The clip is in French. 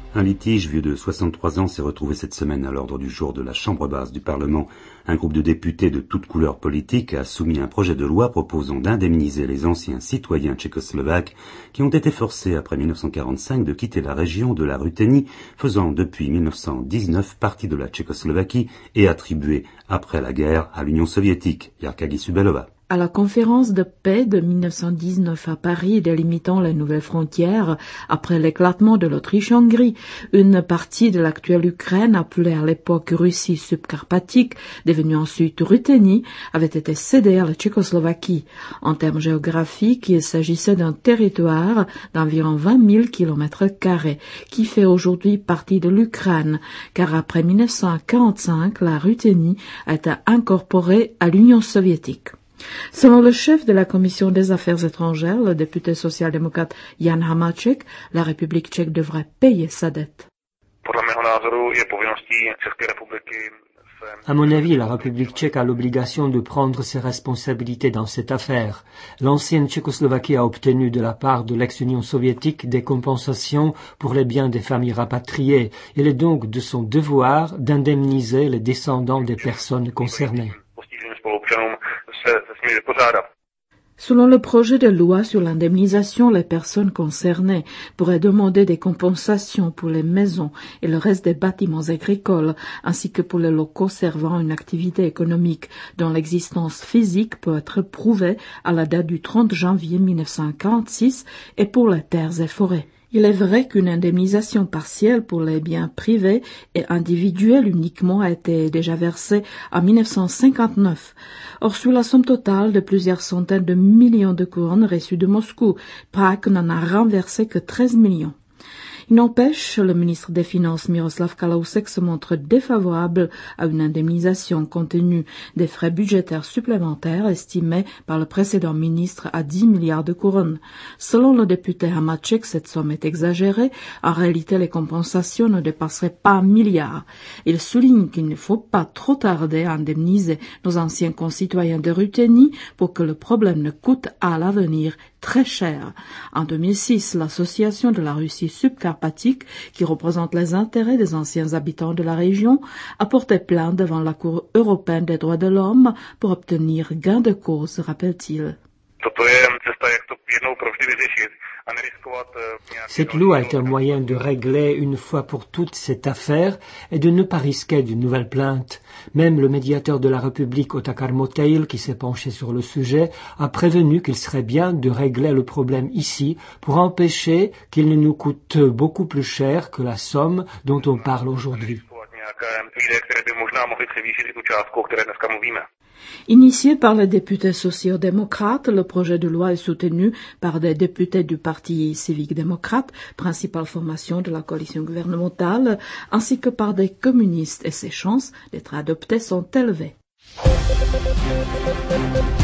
Un litige vieux de 63 ans s'est retrouvé cette semaine à l'ordre du jour de la Chambre basse du Parlement. Un groupe de députés de toutes couleurs politiques a soumis un projet de loi proposant d'indemniser les anciens citoyens tchécoslovaques qui ont été forcés après 1945 de quitter la région de la Ruthénie, faisant depuis 1919 partie de la Tchécoslovaquie et attribuée après la guerre à l'Union soviétique. Yarka Gissubelova. À la conférence de paix de 1919 à Paris délimitant les nouvelles frontières après l'éclatement de l'Autriche-Hongrie, une partie de l'actuelle Ukraine, appelée à l'époque Russie subcarpatique, devenue ensuite Ruthénie, avait été cédée à la Tchécoslovaquie. En termes géographiques, il s'agissait d'un territoire d'environ 20 000 km², qui fait aujourd'hui partie de l'Ukraine, car après 1945, la Ruthénie a été incorporée à l'Union soviétique. Selon le chef de la Commission des Affaires étrangères, le député social-démocrate Jan Hamáček, la République tchèque devrait payer sa dette. À mon avis, la République tchèque a l'obligation de prendre ses responsabilités dans cette affaire. L'ancienne Tchécoslovaquie a obtenu de la part de l'ex-Union soviétique des compensations pour les biens des familles rapatriées. Il est donc de son devoir d'indemniser les descendants des personnes concernées. Selon le projet de loi sur l'indemnisation, les personnes concernées pourraient demander des compensations pour les maisons et le reste des bâtiments agricoles, ainsi que pour les locaux servant une activité économique dont l'existence physique peut être prouvée à la date du 30 janvier 1946 et pour les terres et forêts. Il est vrai qu'une indemnisation partielle pour les biens privés et individuels uniquement a été déjà versée en 1959. Or, sur la somme totale de plusieurs centaines de millions de couronnes reçues de Moscou, Prague n'en a renversé que 13 millions. Il n'empêche, le ministre des Finances Miroslav Kalousek se montre défavorable à une indemnisation compte tenu des frais budgétaires supplémentaires estimés par le précédent ministre à 10 milliards de couronnes. Selon le député Hamáček, cette somme est exagérée. En réalité, les compensations ne dépasseraient pas 1 milliard. Il souligne qu'il ne faut pas trop tarder à indemniser nos anciens concitoyens de Ruthénie pour que le problème ne coûte à l'avenir très cher. En 2006, l'association de la Russie subcarpatique, qui représente les intérêts des anciens habitants de la région, a porté plainte devant la Cour européenne des droits de l'homme pour obtenir gain de cause, rappelle-t-il. Cette loi est un moyen de régler une fois pour toutes cette affaire et de ne pas risquer d'une nouvelle plainte. Même le médiateur de la République, Otakar Moteil, qui s'est penché sur le sujet, a prévenu qu'il serait bien de régler le problème ici pour empêcher qu'il ne nous coûte beaucoup plus cher que la somme dont on parle aujourd'hui. Initié par les députés sociaux-démocrates, le projet de loi est soutenu par des députés du Parti civique-démocrate, principale formation de la coalition gouvernementale, ainsi que par des communistes, et ses chances d'être adopté sont élevées.